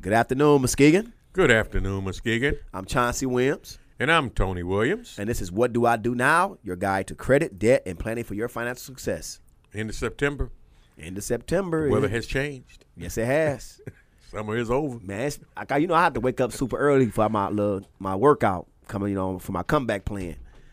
Good afternoon, Muskegon. Good afternoon, Muskegon. I'm Chauncey Williams. And I'm Tony Williams. And this is What Do I Do Now? Your guide to credit, debt, and planning for your financial success. Into September. Into September. The weather has changed. Yes, it has. Summer is over. Man, I have to wake up super early for my workout coming, for my comeback plan.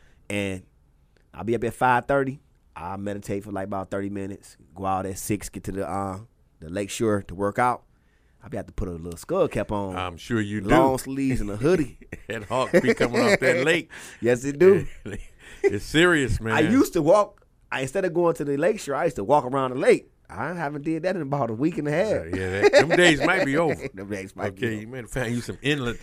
And I'll be up at 5:30. I'll meditate for like about 30 minutes. Go out at 6, get to the lake shore to work out. I'll be have to put a little skull cap on. I'm sure you do. Long sleeves and a hoodie. And hawks be coming off that lake. Yes, it do. It's serious, man. I used to walk. Instead of going to the lake shore, I used to walk around the lake. I haven't did that in about a week and a half. Them days might be over. Them days might be over. You might find you some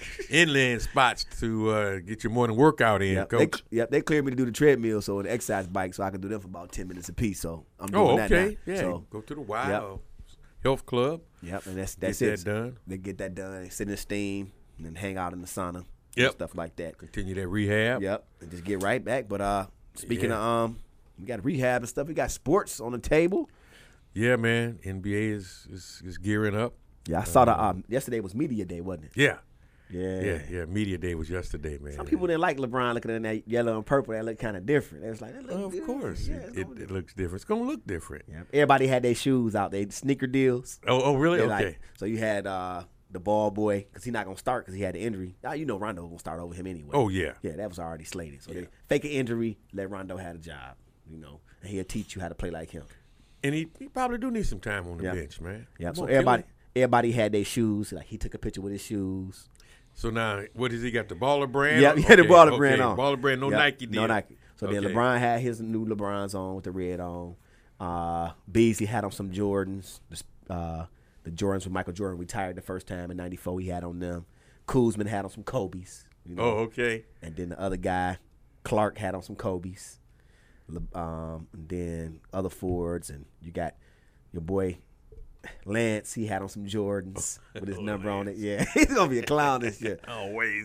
inland spots to get your morning workout in, Coach. They cleared me to do the treadmill, so the exercise bike, so I can do them for about 10 minutes apiece. So I'm doing that now. Yeah, so, go to the Wild Health Club. Yep, and that's get it. That done. They get that done. They sit in the steam and then hang out in the sauna. Yep. Stuff like that. Continue that rehab. Yep, and just get right back. But speaking of we got rehab and stuff. We got sports on the table. Yeah, man. NBA is gearing up. Yeah, I saw yesterday was media day, wasn't it? Yeah. Yeah. Media day was yesterday, man. Some people didn't like LeBron looking at that yellow and purple. That looked kind of different. It was like, of course, it looks different. It's gonna look different. Yeah. Everybody had their shoes out. They sneaker deals. Oh, really? Okay. Okay. So you had the ball boy because he's not gonna start because he had the injury. Now Rondo gonna start over him anyway. Oh yeah. Yeah, that was already slated. So they fake an injury, let Rondo have a job. And he'll teach you how to play like him. And he probably do need some time on the bench, man. Yeah. So everybody had their shoes. Like he took a picture with his shoes. So now, what has he got? The Baller brand? Yeah, he had the Baller brand on. Baller brand, no Nike deal. No Nike. So then LeBron had his new LeBrons on with the red on. Beasley had on some Jordans. The Jordans when Michael Jordan retired the first time in '94. He had on them. Kuzman had on some Kobe's. Oh, okay. And then the other guy, Clark, had on some Kobe's. And then other forwards, and you got your boy Lance. He had on some Jordans with his number on it. Yeah, he's gonna be a clown this year. Always.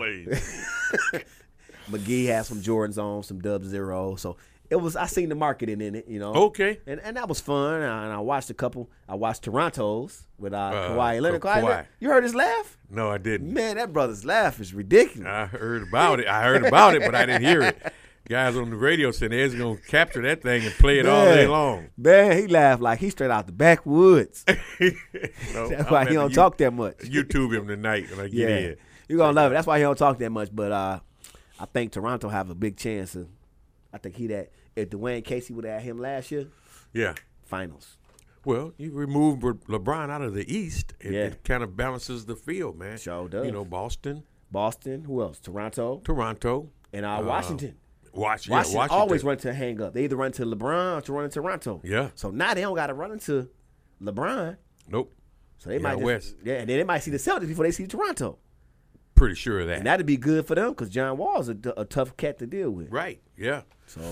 McGee had some Jordans on, some Dub Zero. So it was. I seen the marketing in it, Okay. And that was fun. And I watched a couple. I watched Toronto's with Kawhi Leonard. Kawhi. You heard his laugh? No, I didn't. Man, that brother's laugh is ridiculous. I heard about it, but I didn't hear it. Guys on the radio said they're going to capture that thing and play it all day long. Man, he laughed like he's straight out the backwoods. That's why he don't talk that much. YouTube him tonight when I get in. You're going to love it. That's why he don't talk that much. But I think Toronto have a big chance. I think if Dwayne Casey would have had him last year, finals. Well, you remove LeBron out of the East, it kind of balances the field, man. Sure does. Boston. Who else? Toronto. And Washington. Washington always run to hang up. They either run to LeBron or to run to Toronto. Yeah. So now they don't got to run into LeBron. Nope. So they might and then they might see the Celtics before they see Toronto. Pretty sure of that. And that'd be good for them because John Wall's a tough cat to deal with. Right. Yeah.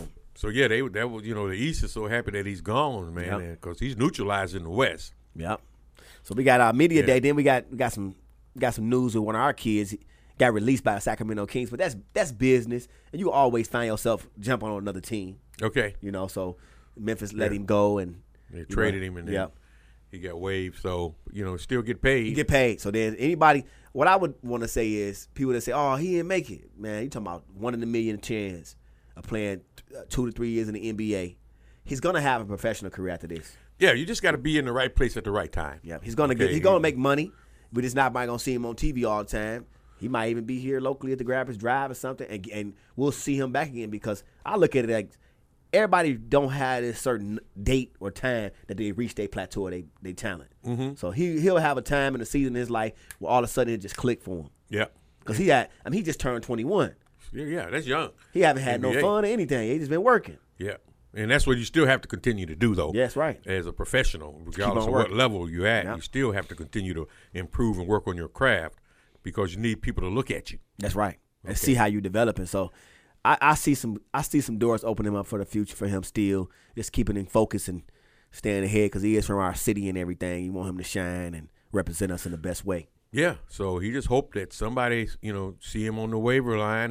So yeah, the East is so happy that he's gone, man, because he's neutralizing the West. Yep. So we got our media day. Then we got some news with one of our kids. Got released by the Sacramento Kings, but that's business, and you always find yourself jumping on another team. Okay. So Memphis let him go, and they traded him, and then he got waived. So still get paid. You get paid. So then anybody, what I would want to say is people that say, "Oh, he didn't make it," man. You talking about 1 in a million chance of playing 2 to 3 years in the NBA. He's gonna have a professional career after this. Yeah, you just got to be in the right place at the right time. Yeah, he's gonna make money, but it's not gonna see him on TV all the time. He might even be here locally at the Grabbers Drive or something, and we'll see him back again because I look at it like everybody don't have a certain date or time that they reach their plateau or they talent. Mm-hmm. So he'll have a time in the season in his life where all of a sudden it just click for him. Yeah. Because he just turned 21. Yeah, that's young. He haven't had no fun or anything. He just been working. Yeah. And that's what you still have to continue to do, though. Yes, right. As a professional, regardless of what level you're at, you still have to continue to improve and work on your craft. Because you need people to look at you. That's right. And see how you're developing. So I see some doors opening up for the future for him still. Just keeping him focused and staying ahead because he is from our city and everything. You want him to shine and represent us in the best way. Yeah. So he just hoped that somebody, see him on the waiver line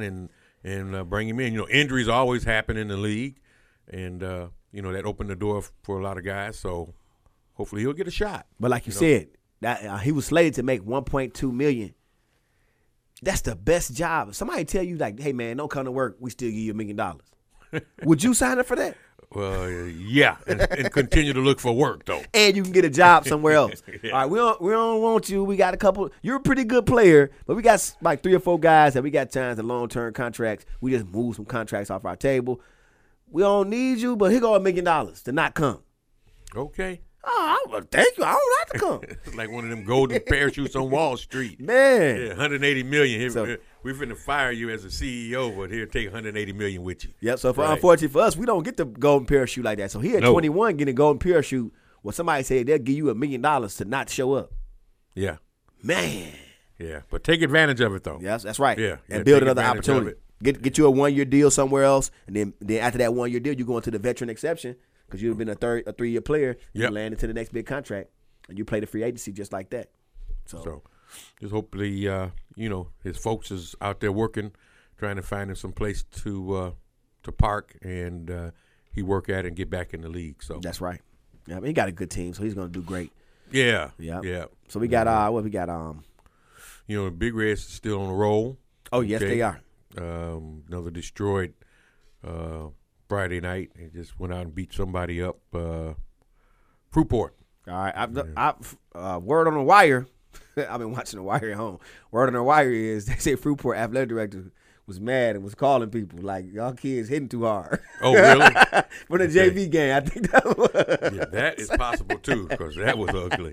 and bring him in. Injuries always happen in the league. And, that opened the door for a lot of guys. So hopefully he'll get a shot. But like you said, That he was slated to make $1.2 million. That's the best job. If somebody tell you like, hey man, don't come to work, we still give you $1 million. Would you sign up for that? Well, yeah, and continue to look for work though. And you can get a job somewhere else. Yeah. All right, we don't want you. We got a couple. You're a pretty good player, but we got like 3 or 4 guys that we got signs to long-term contracts. We just move some contracts off our table. We don't need you, but here go $1 million to not come. Okay. Oh, thank you. I don't have to come. It's like one of them golden parachutes on Wall Street. Man. Yeah, $180 million. So- We're finna fire you as a CEO, but here, take $180 million with you. Yep. So Right. unfortunately for us, we don't get the golden parachute like that. So he at No. 21 getting a golden parachute. Well, somebody said they'll give you $1 million to not show up. Yeah, Man. yeah. But take advantage of it though. Yes, that's right. Yeah, And yeah, build take another advantage of opportunity. it. Get you a 1-year deal somewhere else, and then after that 1-year deal, you go into the veteran exception because you've been a 3-year player. You Yep. land into the next big contract, and you play the free agency just like that. So just hopefully, his folks is out there working, trying to find him some place to park, and he work at it and get back in the league. So That's right. Yeah, I mean, he got a good team, so he's going to do great. yeah, Yeah. yeah. So we got what we got? The Big Reds is still on the roll. Oh yes, Okay. they are. Another destroyed Friday night. They just went out and beat somebody up. Fruitport. All right. Word on the wire. I've been watching the wire at home. Word on the wire is they say Fruitport athletic director was mad and was calling people like, y'all kids hitting too hard. Oh, really? For the Okay. JV game, I think that was. Yeah, that is possible too, because that was ugly.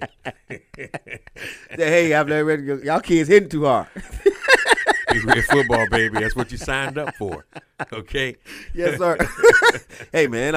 Hey, athletic director, y'all kids hitting too hard. Big Red football, baby. That's what you signed up for. Okay. Yes, sir. Hey, man.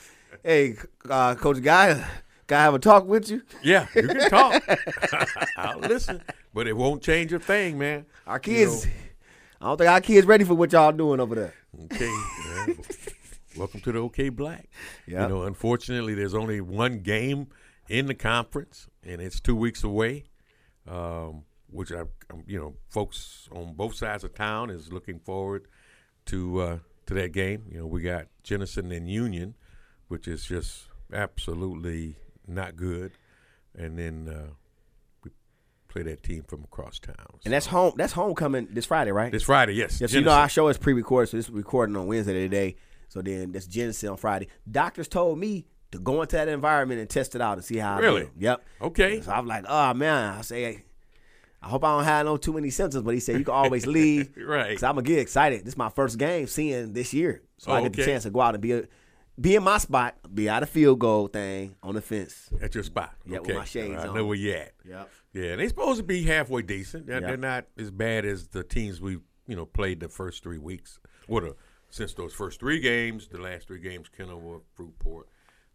Coach Guy, can I have a talk with you? Yeah, you can talk. I'll listen, but it won't change a thing, man. Our kids, I don't think our kids ready for what y'all doing over there. Okay. Yeah. Welcome to the OK Black. Yeah. Unfortunately, there's only one game in the conference, and it's 2 weeks away. Which folks on both sides of town is looking forward to that game. We got Jenison and Union, which is just absolutely not good, and then we play that team from across town. And that's home. That's homecoming this Friday, right? This Friday, yes. Yes, our show is pre-recorded, so this is recording on Wednesday today. So then that's Genesis on Friday. Doctors told me to go into that environment and test it out and see how I Really? feel. Yep. Okay. So I'm like, oh man. I say, I hope I don't have no too many symptoms. But he said you can always leave. Right. So I'm gonna get excited. This is my first game seeing this year, so I get the Okay. chance to go out and be in my spot, be out of field goal thing on the fence. At your spot. Yeah, with okay. my shades I on. know where you at. Yep. Yeah, they supposed to be halfway decent. They're, Yeah. they're not as bad as the teams we played the first 3 weeks. Since those first 3 games, the last 3 games, Kenilworth, Fruitport.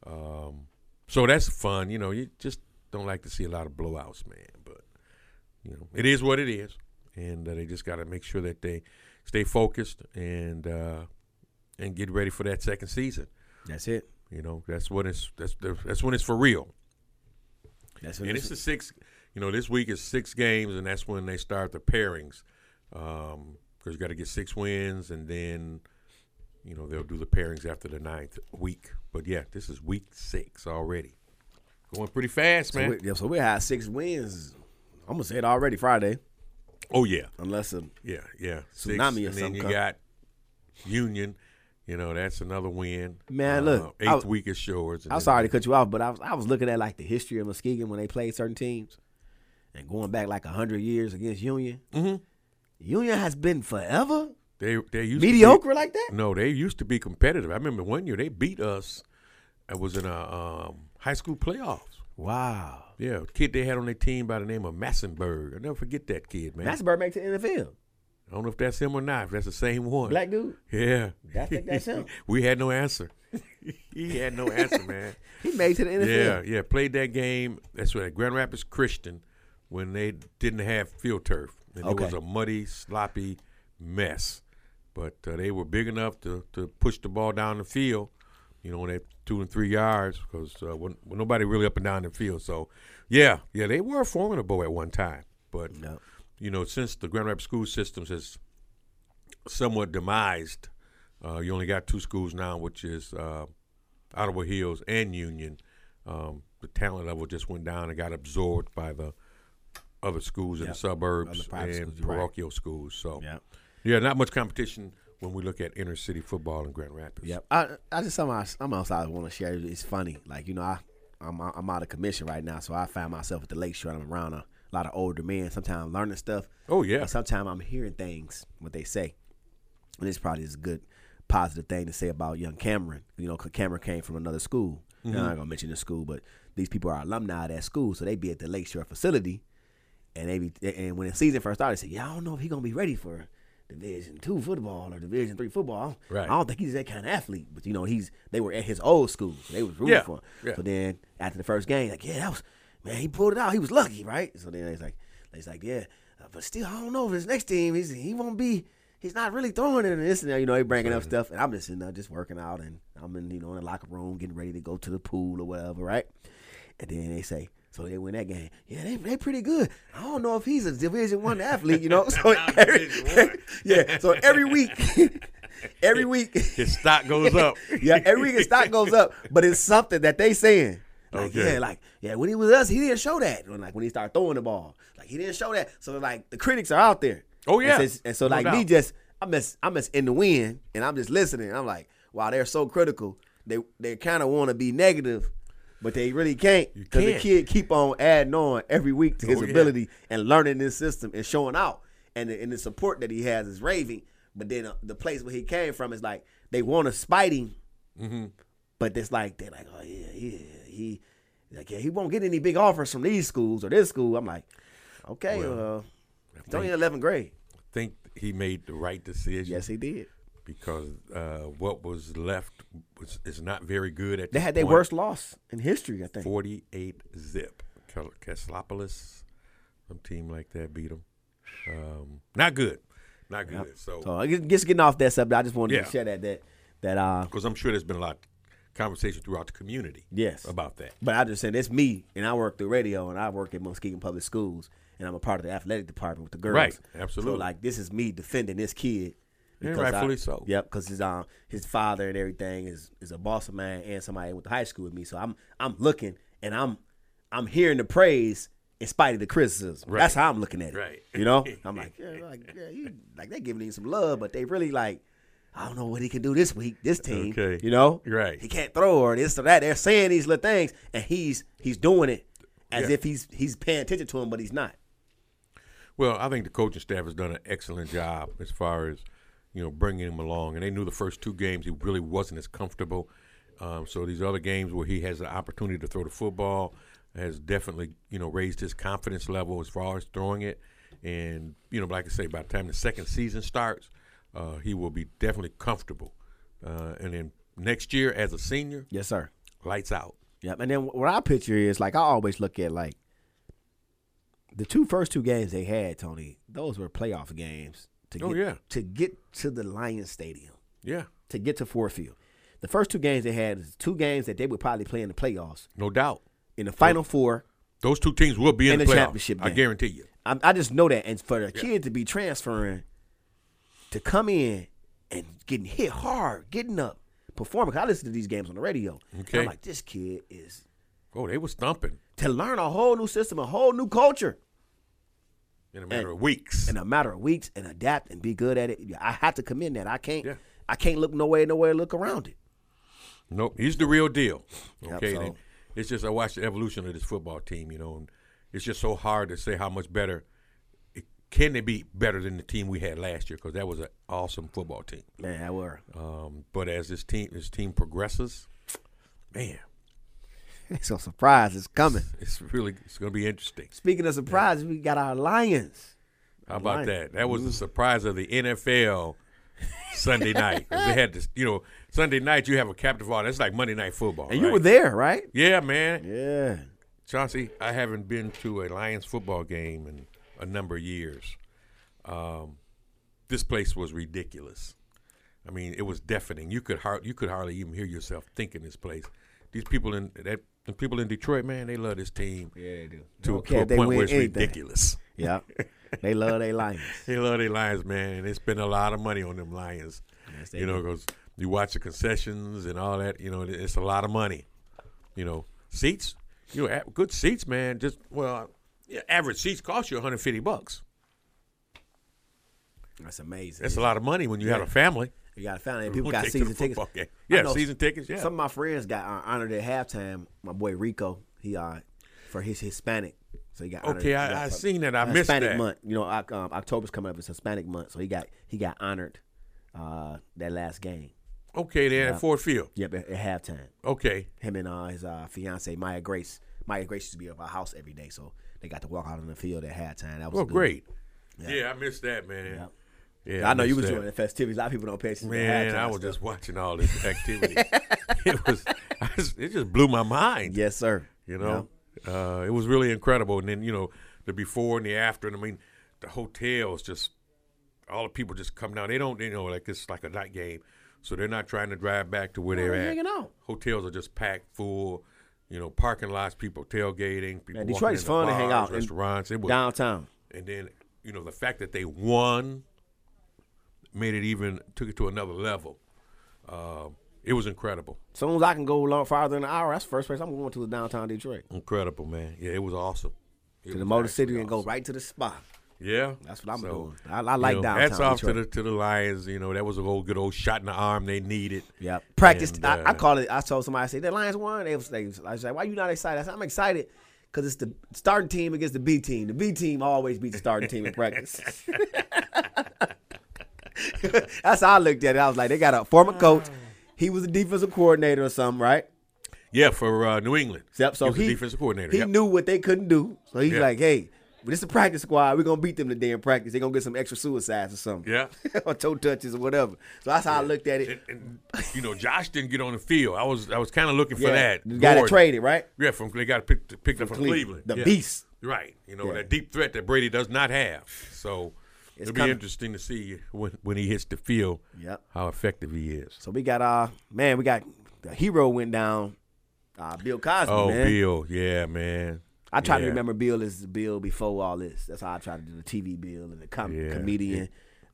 So that's fun. You just don't like to see a lot of blowouts, man. But it is what it is, and they just got to make sure that they stay focused and get ready for that second season. That's it. That's when it's for real. That's what And it's the 6. This week is 6 games, and that's when they start the pairings. Because you got to get 6 wins, and then they'll do the pairings after the 9th week. But yeah, this is week 6 already. Going pretty fast, man. So we had 6 wins. I'm gonna say it already Friday, Oh yeah, unless yeah. 6, Tsunami or and then something you come. got Union. That's another win. Man, look, 8th week is Shores. and I'm then- sorry to cut you off, but I was looking at like the history of Muskegon when they played certain teams, and going back like 100 years against Union. Mhm. Union has been forever They used mediocre like that. To be, no, they used to be competitive. I remember one year they beat us. It was in a high school playoffs. Wow, Yeah, a kid they had on their team by the name of Massenberg. I'll never forget that kid, man. Massenberg made it to the NFL. I don't know if that's him or not. If that's the same one. Black dude. Yeah. I think that's him. We had no answer. He had no answer, man. He made it to the NFL. Yeah. Played that game. That's right. Grand Rapids Christian when they didn't have field turf. And Okay. it was a muddy, sloppy mess. But they were big enough to push the ball down the field, at 2 and 3 yards because when nobody really up and down the field. So, yeah, they were formidable at one time. But, No. since the Grand Rapids school systems has somewhat demised, you only got 2 schools now, which is Ottawa Hills and Union. The talent level just went down and got absorbed by the other schools in the Other suburbs private and schools, you're right. parochial schools. So, Yep. yeah, not much competition when we look at inner city football in Grand Rapids. Yep. I just something else I want to share. It's funny. Like, you know, I'm out of commission right now, so I find myself at the lakeshore. I'm around a lot of older men. Sometimes I'm learning stuff. Oh, yeah. Sometimes I'm hearing things, what they say. And it's probably a good, positive thing to say about young Cameron. You know, because Cameron came from another school. I'm not going to mention the school, but these people are alumni of that school, so they be at the lakeshore facility. And when the season first started, they said, yeah, I don't know if he's going to be ready for Division II football or Division III football. Right. I don't think he's that kind of athlete. But, you know, they were at his old school, so they was rooting for him. Yeah. So then after the first game, like, yeah, that was, man, he pulled it out. He was lucky, right? So then it's like, yeah, but still, I don't know if his next team, he won't be, he's not really throwing it and this and that. You know, they bringing up stuff. And I'm just sitting there just working out, and I'm in, you know, in the locker room getting ready to go to the pool or whatever, right? And then they say, so they win that game. Yeah, they pretty good. I don't know if he's a Division I athlete, you know. So every week, His stock goes up. yeah, every week his stock goes up. But it's something that they saying. Like, Okay. when he was us, he didn't show that. When he started throwing the ball, like he didn't show that. So like the critics are out there. Oh, yeah. And so No like doubt. me, I'm just in the wind, and I'm just listening. I'm like, wow, they're so critical. They kind of want to be negative, but they really can't, because the kid keep on adding on every week to his ability and learning this system and showing out, and the support that he has is raving. But then the place where he came from is like they want to spite him, but it's like they're like, oh yeah, he won't get any big offers from these schools or this school. I'm like, okay, he's only in 11th grade. I think he made the right decision. Yes, he did. Because what was left is not very good at They this had their point. worst loss in history, I think. 48-zip. Caslopolis, some team like that beat them. Not good. Not good. Yep. So I guess getting off that subject, I just wanted to share that because I'm sure there's been a lot of conversation throughout the community about that. But I just said it's me, and I work through radio, and I work at Muskegon Public Schools, and I'm a part of the athletic department with the girls. Right, absolutely. So like this is me defending this kid. Yeah, because rightfully so. Yep, because his father and everything is a boss of mine and somebody went to high school with me. So I'm looking, and I'm hearing the praise in spite of the criticism. Right. That's how I'm looking at it. Right. You know, I'm like, they're giving him some love, but they really like, I don't know what he can do this week, this team. Okay. You know, Right. He can't throw or this or that. They're saying these little things, and he's doing it as if he's paying attention to him, but he's not. Well, I think the coaching staff has done an excellent job as far as, you know, bringing him along. And they knew the first two games he really wasn't as comfortable. So these other games where he has the opportunity to throw the football has definitely, you know, raised his confidence level as far as throwing it. And, you know, like I say, by the time the second season starts, he will be definitely comfortable. And then next year as a senior, Yes, sir. lights out. Yep. And then what I picture is like I always look at like the first two games they had, Tony. Those were playoff games to get to the Lions Stadium. Yeah. To get to Ford Field. The first two games they had is two games that they would probably play in the playoffs. No doubt. In the Final Four. Those two teams will be in And the the playoffs. championship I game. guarantee you. I just know that. And for the kid to be transferring, to come in and getting hit hard, getting up, performing. 'Cause I listen to these games on the radio. Okay. And I'm like, this kid is, Oh, they were stumping to learn a whole new system, a whole new culture. in a matter of weeks. In a matter of weeks, and adapt and be good at it. I have to commend that. I can't look nowhere to look around it. Nope, he's the real deal. Okay, so- and it's just I watched the evolution of this football team, you know, and it's just so hard to say how much better. Can they be better than the team we had last year? Because that was an awesome football team. Man, I were. But as this team progresses, man, So surprise is coming. it's going to be interesting. Speaking of surprises, we got our Lions. How about that? That was the surprise of the NFL Sunday night. They had this, you know, Sunday night you have a captive audience. It's like Monday Night Football. And you were there, right? Yeah, man. Yeah. Chauncey, I haven't been to a Lions football game in a number of years. This place was ridiculous. I mean, it was deafening. You could hardly even hear yourself think in this place. These people the people in Detroit, man, they love this team. Yeah, they do. To a They point win where it's anything. ridiculous. Yeah. They love their Lions. They love their Lions, man. They spend a lot of money on them Lions. Yes, they You know, do. because you watch the concessions and all that. You know, it's a lot of money. You know, seats. You know, good seats, man. Yeah, average seats cost you $150. That's amazing. That's a lot of money when you have a family. You got a family. And people When got take to the season tickets. football game. Yeah, season tickets. Yeah. Some of my friends got honored at halftime. My boy Rico, he for his Hispanic. So he got honored. Okay, I seen that. I missed Hispanic that. month. You know, October's coming up. It's Hispanic month, so he got honored that last game. Okay, there at Ford Field. Yep, at halftime. Okay. Him and his fiance Maya Grace. Maya Grace used to be at our house every day, so they got to walk out on the field at halftime. That was good. Great. Yeah. Yeah, I missed that, man. Yep. Yeah, I know you was missed doing the festivities. A lot of people don't pay attention. Man, to the halftime I was stuff. just watching all this activity. It just blew my mind. Yes, sir. You know, it was really incredible. And then, the before and the after. And I mean, the hotels just, all the people just come down. They don't, like it's like a night game. So they're not trying to drive back to where they're at. Hanging out. Hotels are just packed full. Parking lots, people tailgating. People Detroit walking is into fun to bars, hang out. Restaurants. It was Downtown. And then, the fact that they won took it to another level. It was incredible. As soon as I can go a lot farther than an hour, that's the first place I'm going to is downtown Detroit. Incredible, man. Yeah, it was awesome. To the Motor City and go right to the spot. Yeah. That's what I'm doing. I like downtown hats off Detroit. to the Lions. That was a good old shot in the arm they needed. Yeah. Practice. And, I call it. I told somebody, I said, the Lions won. I was like, why you not excited? I said, I'm excited because it's the starting team against the B team. The B team always beats the starting team in practice. That's how I looked at it. I was like, they got a former coach. He was a defensive coordinator or something, right? Yeah, for New England. Yep. So he was the defensive coordinator. He knew what they couldn't do. So he's like, hey, this is a practice squad. We're going to beat them today in practice. They're going to get some extra suicides or something. Yeah. Or toe touches or whatever. So that's how I looked at it. And Josh didn't get on the field. I was kind of looking for that. You got it traded, right? Yeah, they got picked up from Cleveland. The beast. Right. That deep threat that Brady does not have. So it'll be interesting to see when he hits the field how effective he is. So we got the hero went down, Bill Cosby, man. Oh, Bill. Yeah, man. I try to remember Bill as the Bill before all this. That's how I try to do the TV Bill and the comedian.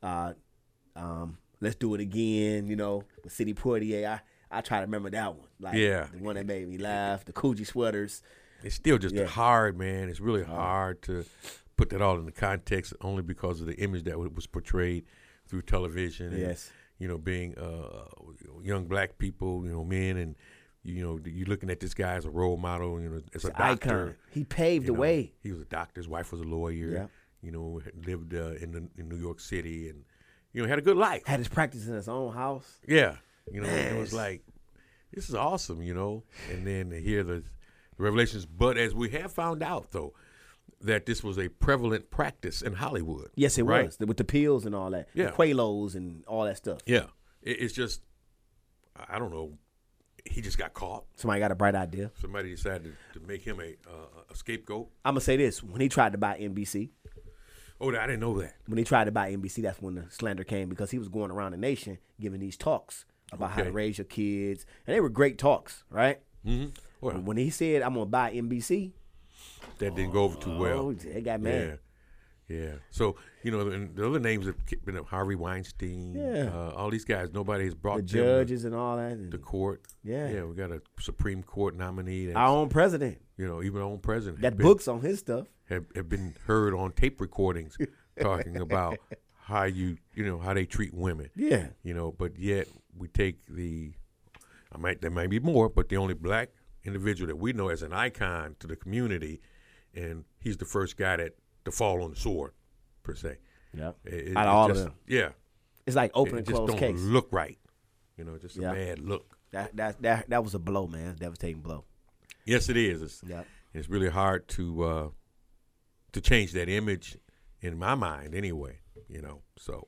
Let's do it again, with Sidney Poitier. I try to remember that one. Like the one that made me laugh, the Coogee sweaters. It's still just hard, man. It's really hard to put that all in the context only because of the image that was portrayed through television. Yes. And, being young black people, men, and you're looking at this guy as a role model, as a doctor. Icon. He paved the way. He was a doctor. His wife was a lawyer. Lived in New York City, and had a good life. Had his practice in his own house. Yeah, it was like, this is awesome, And then to hear the revelations, but as we have found out though, that this was a prevalent practice in Hollywood. Yes, it was with the pills and all that. Yeah, the Quaaludes and all that stuff. Yeah, it's just, I don't know. He just got caught. Somebody got a bright idea. Somebody decided to make him a scapegoat. I'm going to say this. When he tried to buy NBC. Oh, I didn't know that. When he tried to buy NBC, that's when the slander came because he was going around the nation giving these talks about how to raise your kids. And they were great talks, right? Mm-hmm. Well, when he said, I'm going to buy NBC. That didn't go over too well. They got mad. Yeah. So, and the other names have been Harvey Weinstein. Yeah. All these guys, nobody has brought the them judges and all that. The court. Yeah. Yeah, we got a Supreme Court nominee. Our own president. Even our own president. That books on his stuff. Have been heard on tape recordings talking about how how they treat women. Yeah. But yet we take there might be more, but the only black individual that we know as an icon to the community, and he's the first guy to fall on the sword, per se. Yeah. Out of all of them. Yeah. It's like open and closed closed case. case. Look right. Just a bad look. That was a blow, man. A devastating blow. Yes, it is. It's really hard to change that image in my mind anyway, So,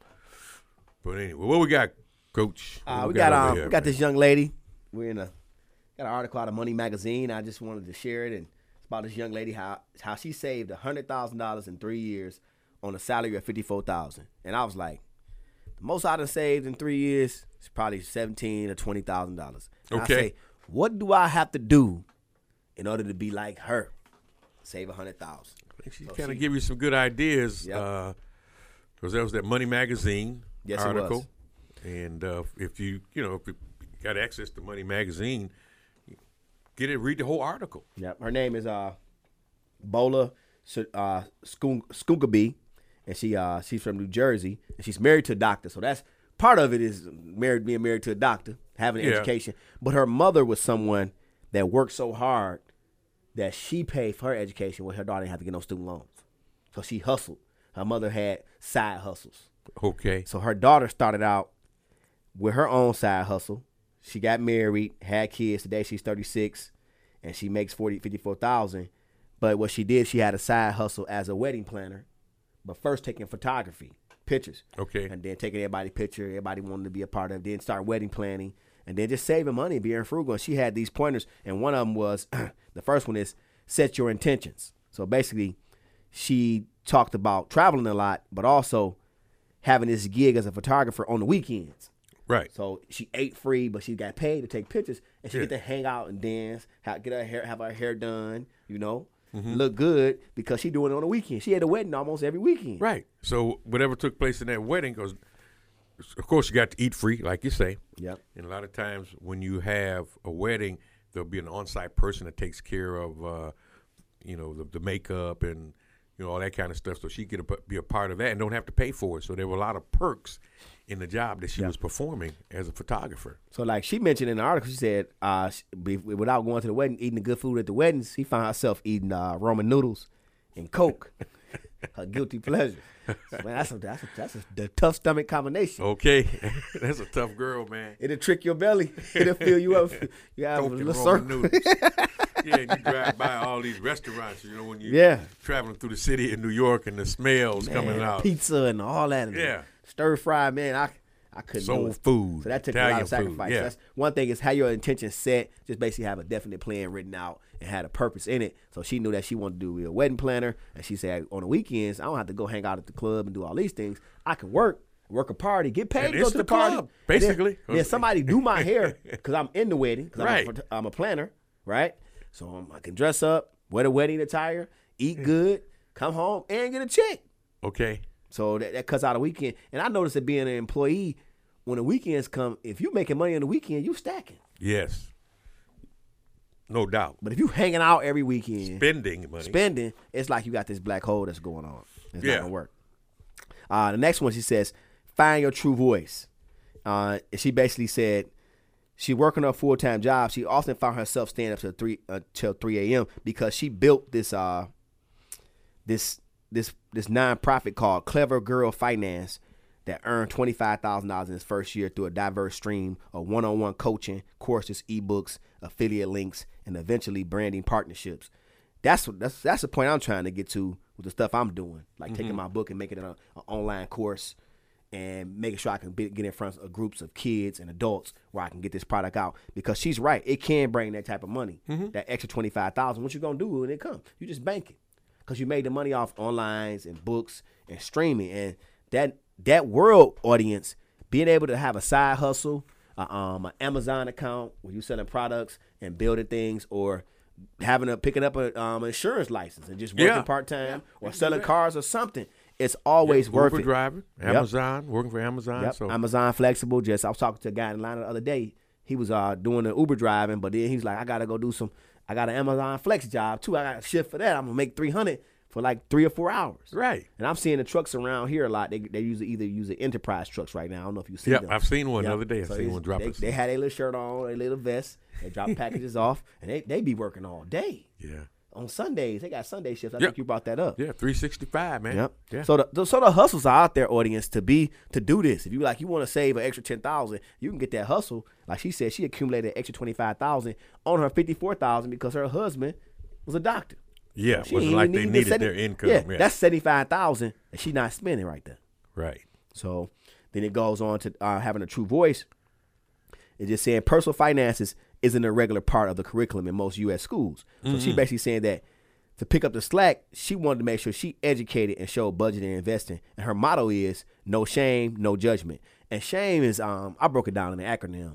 but anyway, what we got, Coach? We got this young lady. We're got an article out of Money Magazine. I just wanted to share it, and it's about this young lady how she saved $100,000 in 3 years on a salary of $54,000. And I was like, the most I done saved in 3 years is probably $17,000 or $20,000. Okay. I say, what do I have to do in order to be like her? Save $100,000. She kind of give you some good ideas. Yep. Because that was that Money Magazine article. It was. And if you got access to Money Magazine, read the whole article. Yep. Her name is Bola Skookabee, and she's from New Jersey, and she's married to a doctor. So that's part of it is being married to a doctor, having an education. But her mother was someone that worked so hard that she paid for her education when her daughter didn't have to get no student loans. So she hustled. Her mother had side hustles. Okay. So her daughter started out with her own side hustle. She got married, had kids. Today she's 36, and she makes $54,000. But what she did, she had a side hustle as a wedding planner, but first taking photography, pictures. Okay. And then taking everybody's picture. Everybody wanted to be a part of it. Then start wedding planning. And then just saving money, being frugal. And she had these pointers. And one of them was, the first one is set your intentions. So basically, she talked about traveling a lot, but also having this gig as a photographer on the weekends. Right. So she ate free, but she got paid to take pictures, and she get to hang out and dance, have her hair done, look good, because she doing it on the weekend. She had a wedding almost every weekend. Right. So whatever took place in that wedding, because of course you got to eat free, like you say. Yep. And a lot of times when you have a wedding, there'll be an on-site person that takes care of, the makeup and all that kind of stuff. So she could be a part of that and don't have to pay for it. So there were a lot of perks in the job that she was performing as a photographer. So like she mentioned in the article, she said without going to the wedding, eating the good food at the weddings, she found herself eating Roman noodles and Coke. Her guilty pleasure. So, man, that's the tough stomach combination. Okay. That's a tough girl, man. It'll trick your belly. It'll fill you up. You have Coke a and little Roman circle. noodles. Yeah, and you drive by all these restaurants, when you're traveling through the city in New York and the smells coming out. Pizza and all that. Yeah. Stir fry, man. I couldn't do Soul it. food. So that took Italian a lot of sacrifice. food, yeah. That's one thing is how your intention set. Just basically have a definite plan written out and had a purpose in it. So she knew that she wanted to do a wedding planner, and she said on the weekends I don't have to go hang out at the club and do all these things. I can work a party, get paid, And to go it's to the the club, party, basically. Then somebody do my hair because I'm in the wedding. Because Right. I'm a planner, right? So I can dress up, wear the wedding attire, eat good, come home, and get a check. Okay. So that cuts out a weekend. And I noticed that being an employee, when the weekends come, if you making money on the weekend, you stacking. Yes. No doubt. But if you hanging out every weekend, Spending money. it's like you got this black hole that's going on. It's Yeah. not gonna work. The next one, she says, find your true voice. She basically said she working a full-time job. She often found herself staying up till 3 a.m. because she built this nonprofit called Clever Girl Finance that earned $25,000 in its first year through a diverse stream of one-on-one coaching, courses, ebooks, affiliate links, and eventually branding partnerships. That's the point I'm trying to get to with the stuff I'm doing, like taking my book and making it an online course and making sure I can get in front of groups of kids and adults where I can get this product out. Because she's right, it can bring that type of money, that extra $25,000. What you gonna do when it comes? You just bank it because you made the money off onlines and books and streaming, and that world audience being able to have a side hustle, an Amazon account where you selling products and building things, or picking up an insurance license and just working part-time or selling cars or something. It's always worth Uber it. driving, Amazon, working for Amazon. Yep. So Amazon Flexible. I was talking to a guy in Atlanta the other day. He was doing the Uber driving, but then he was like, I got an Amazon Flex job too. I got a shift for that. I'm going to make $300 for like 3 or 4 hours. Right. And I'm seeing the trucks around here a lot. They either use the enterprise trucks right now. I don't know if you see them. I've seen one the other day. I seen one dropping. They had a little shirt on, a little vest. They drop packages off, and they be working all day. Yeah. On Sundays, they got Sunday shifts. I think you brought that up. Yeah, 365, man. Yep. Yeah. So the hustles are out there, audience, to do this. If you want to save an extra $10,000, you can get that hustle. Like she said, she accumulated an extra $25,000 on her $54,000 because her husband was a doctor. Yeah, it wasn't like they needed their income. Yeah, that's $75,000 that she's not spending right there. Right. So then it goes on to having a true voice. It's just saying personal finances isn't a regular part of the curriculum in most U.S. schools. So she basically saying that to pick up the slack, she wanted to make sure she educated and showed budgeting and investing. And her motto is no shame, no judgment. And shame is, I broke it down in an acronym.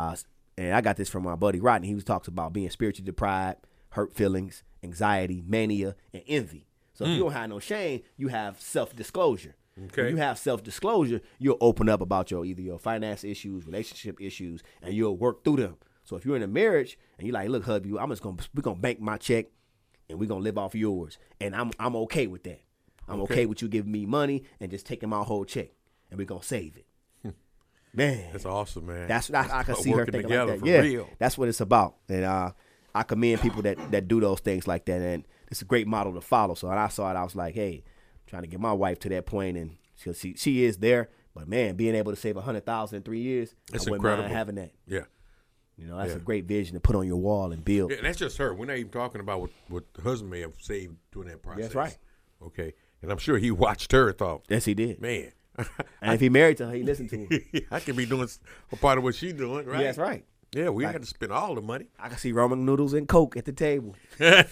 And I got this from my buddy Rodney. He talks about being spiritually deprived, hurt feelings, anxiety, mania, and envy. So if you don't have no shame, you have self-disclosure. Okay. When you have self-disclosure, you'll open up about either your finance issues, relationship issues, and you'll work through them. So if you're in a marriage and you're like, look, hubby, we're gonna bank my check and we're gonna live off yours. And I'm okay with that. I'm okay with you giving me money and just taking my whole check, and we're gonna save it. Man, that's awesome, man. That's I can see her working thinking together like that. for Yeah, real. that's what it's about. And I commend people that do those things like that. And it's a great model to follow. So when I saw it, I was like, hey, I'm trying to get my wife to that point, and she is there. But man, being able to save $100,000 in 3 years, It's I wouldn't incredible. mind having that. Yeah. You know, that's a great vision to put on your wall and build. Yeah, and that's just her. We're not even talking about what the husband may have saved during that process. That's right. Okay. And I'm sure he watched her and thought, Yes, he did. man, And if he married to her, he listened to her. I can be doing a part of what she's doing, right? Yeah, that's right. Yeah, we ain't got to spend all the money. I can see ramen noodles and Coke at the table. I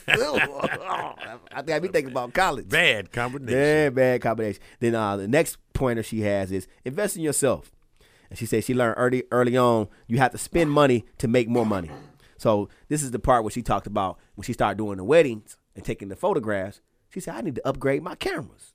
think I be thinking about college. Bad combination. Yeah, bad combination. Then the next pointer she has is invest in yourself. And she says she learned early on you have to spend money to make more money. So this is the part where she talked about when she started doing the weddings and taking the photographs. She said, I need to upgrade my cameras.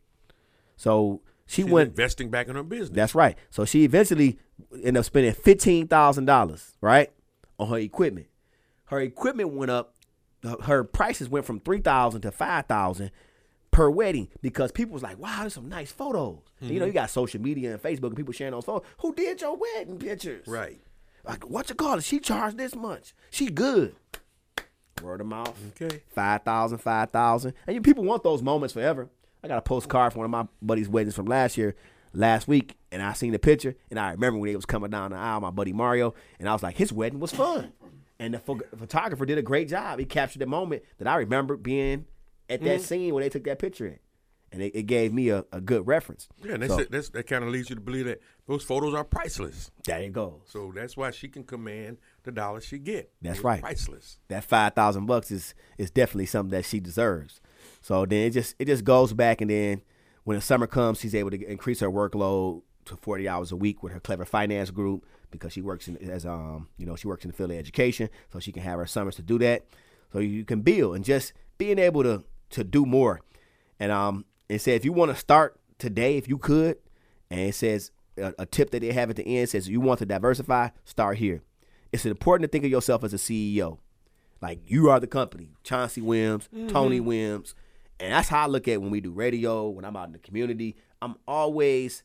So she She's went investing back in her business. That's right. So she eventually ended up spending $15,000, right, on her equipment. Her equipment went up. Her prices went from $3,000 to $5,000 per wedding because people was like, wow, there's some nice photos. And, you know, you got social media and Facebook and people sharing those photos. Who did your wedding pictures? Right. Like, what you call it? She charged this much. She good. Word of mouth. Okay. 5,000, 5,000. And people want those moments forever. I got a postcard from one of my buddy's weddings from last week, and I seen the picture, and I remember when he was coming down the aisle, my buddy Mario, and I was like, his wedding was fun. And the photographer did a great job. He captured the moment that I remember being at that scene where they took that picture in. And it gave me a good reference. Yeah, and So, that kind of leads you to believe that those photos are priceless. there you go. So that's why she can command the dollars she get. That's It's right. Priceless. That $5,000 is definitely something that she deserves. So then it just goes back, and then when the summer comes, she's able to increase her workload to 40 hours a week with her Clever Finance group because she works she works in the field of education, so she can have her summers to do that. So you can build and just being able to do more. And it said if you want to start today, if you could, and it says a tip that they have at the end says you want to diversify, start here. It's important to think of yourself as a CEO. Like you are the company, Chauncey Williams, Tony Williams. And that's how I look at it when we do radio, when I'm out in the community. I'm always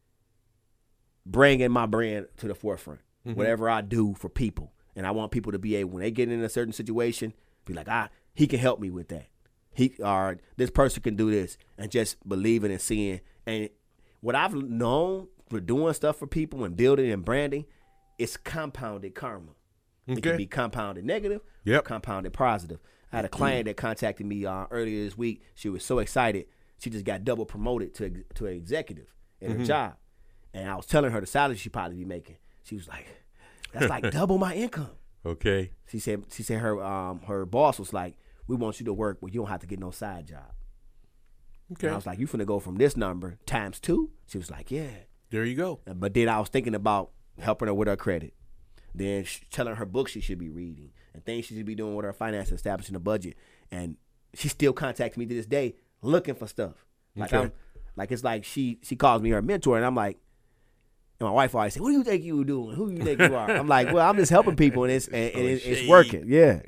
bringing my brand to the forefront, whatever I do for people. And I want people to be able, when they get in a certain situation, be like, he can help me with that. This person can do this, and just believing and seeing. And what I've known for doing stuff for people and building and branding, it's compounded karma. It can be compounded negative, or compounded positive. I had a client that contacted me earlier this week. She was so excited. She just got double promoted to an executive in her job. And I was telling her the salary she probably be making. She was like, that's like double my income. Okay. She said her boss was like, we want you to work where you don't have to get no side job. Okay. And I was like, you finna go from this number times 2? She was like, yeah. There you go. But then I was thinking about helping her with her credit. Then telling her books she should be reading and things she should be doing with her finances, establishing a budget. And she still contacts me to this day looking for stuff. Like it's like she calls me her mentor, and I'm like, and my wife always say, "What do you think you doing? Who do you think you are?" I'm like, "Well, I'm just helping people, and it's working." Yeah.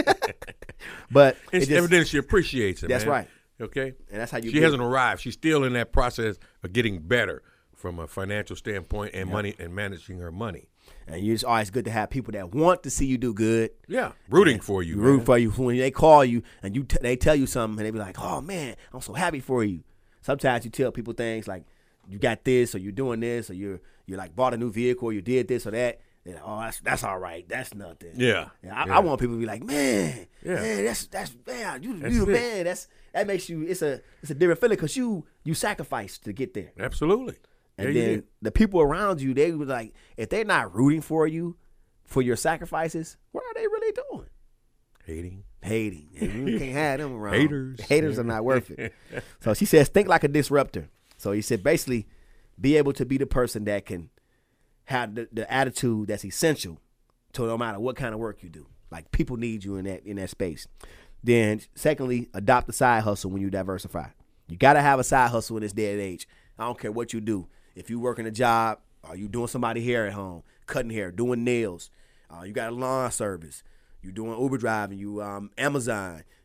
But It's evident she appreciates it. That's man. right. Okay. And that's how you. She hasn't arrived. She's still in that process of getting better from a financial standpoint and money and managing her money. And it's always good to have people that want to see you do good. Yeah, rooting for you. Root for you when they call you and they tell you something and they be like, "Oh man, I'm so happy for you." Sometimes you tell people things like, "You got this," or "You're doing this," or "You're like bought a new vehicle," or "You did this or that." They're like, "Oh, that's all right. That's nothing." Yeah. I want people to be like, "Man, that's man, you the man." That makes you. It's a different feeling because you sacrificed to get there. Absolutely. And then the people around you, they were like, if they're not rooting for you, for your sacrifices, what are they really doing? Hating. And you can't have them around. Haters are not worth it. So she says, think like a disruptor. So he said, basically, be able to be the person that can have the attitude that's essential to no matter what kind of work you do. Like people need you in that space. Then secondly, adopt a side hustle when you diversify. You got to have a side hustle in this day and age. I don't care what you do. If you working a job, are you doing somebody hair at home, cutting hair, doing nails, you got a lawn service, you doing Uber driving, you Amazon,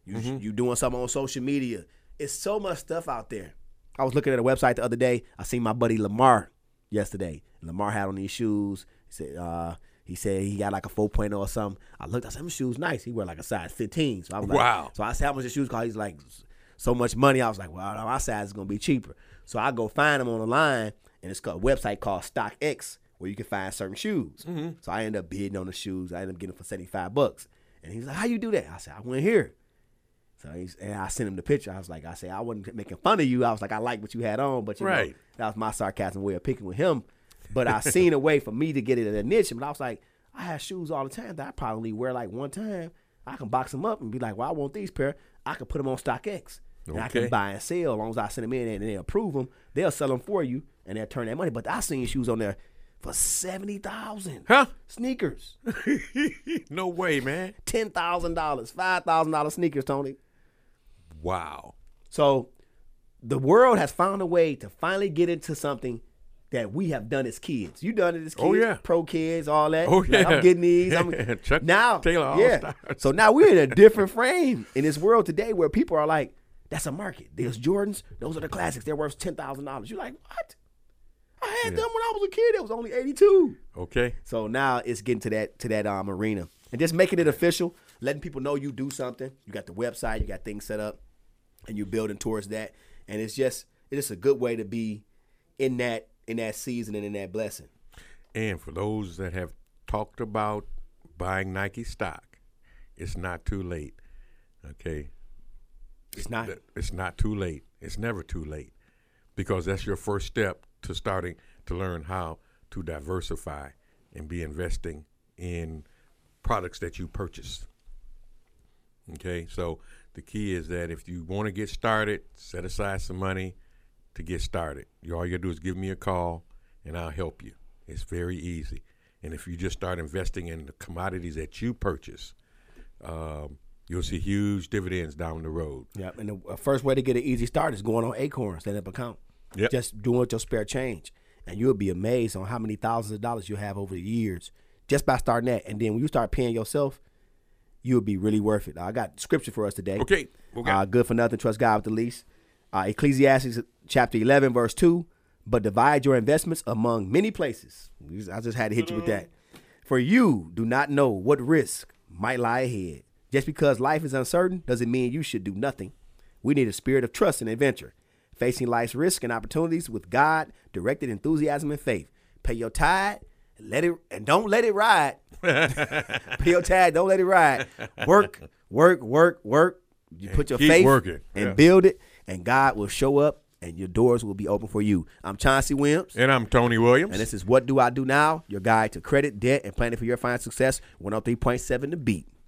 You doing something on social media. It's so much stuff out there. I was looking at a website the other day. I seen my buddy Lamar yesterday. Lamar had on these shoes. He said he got like a 4.0 or something. I looked, I said, them shoes nice. He wear like a size 15. So I was like, wow. So I said, how much the shoes cost? He's like, so much money. I was like, well, my size is going to be cheaper. So I go find them on the line, and it's a website called StockX where you can find certain shoes. So I end up bidding on the shoes. I end up getting them for $75. And he's like, how you do that? I said, I went here. So and I sent him the picture. I wasn't making fun of you. I was like, I like what you had on, but you know, that was my sarcasm way of picking with him. But I seen a way for me to get it in a niche. But I was like, I have shoes all the time that I probably wear like one time. I can box them up and be like, well, I want these pair. I can put them on StockX. And I can buy and sell as long as I send them in and they approve them. They'll sell them for you and they'll turn that money. But I seen shoes on there for $70,000. Huh? Sneakers. No way, man. $10,000, $5,000 sneakers, Tony. Wow. So the world has found a way to finally get into something that we have done as kids. You done it as kids. Oh, yeah. Pro kids, all that. Oh, yeah. Like, I'm getting these. Chuck now, Taylor All-Stars. So now we're in a different frame in this world today where people are like, that's a market. There's Jordans. Those are the classics. They're worth $10,000. You're like, what? I had them when I was a kid. It was only 82. Okay. So now it's getting to that arena. And just making it official, letting people know you do something. You got the website. You got things set up. And you're building towards that. And it's just a good way to be in that season and in that blessing. And for those that have talked about buying Nike stock, it's not too late. Okay? It's not. It's not too late. It's never too late. Because that's your first step to starting to learn how to diversify and be investing in products that you purchase. Okay? So the key is that if you want to get started, set aside some money to get started. All you got to do is give me a call, and I'll help you. It's very easy. And if you just start investing in the commodities that you purchase, you'll see huge dividends down the road. Yeah, and the first way to get an easy start is going on Acorn, set up an account. Yep. Just doing with your spare change. And you'll be amazed on how many thousands of dollars you'll have over the years just by starting that. And then when you start paying yourself, you'll be really worth it. I got scripture for us today. Okay. Good for nothing, trust God with the least. Ecclesiastes chapter 11, verse 2. But divide your investments among many places. I just had to hit you with that. For you do not know what risk might lie ahead. Just because life is uncertain doesn't mean you should do nothing. We need a spirit of trust and adventure. Facing life's risks and opportunities with God-directed enthusiasm and faith. Pay your tithe and don't let it ride. Pay your tithe, don't let it ride. Work. You put your faith working. And build it, and God will show up, and your doors will be open for you. I'm Chauncey Williams. And I'm Tony Williams. And this is What Do I Do Now? Your guide to credit, debt, and planning for your financial success. 103.7 The Beat.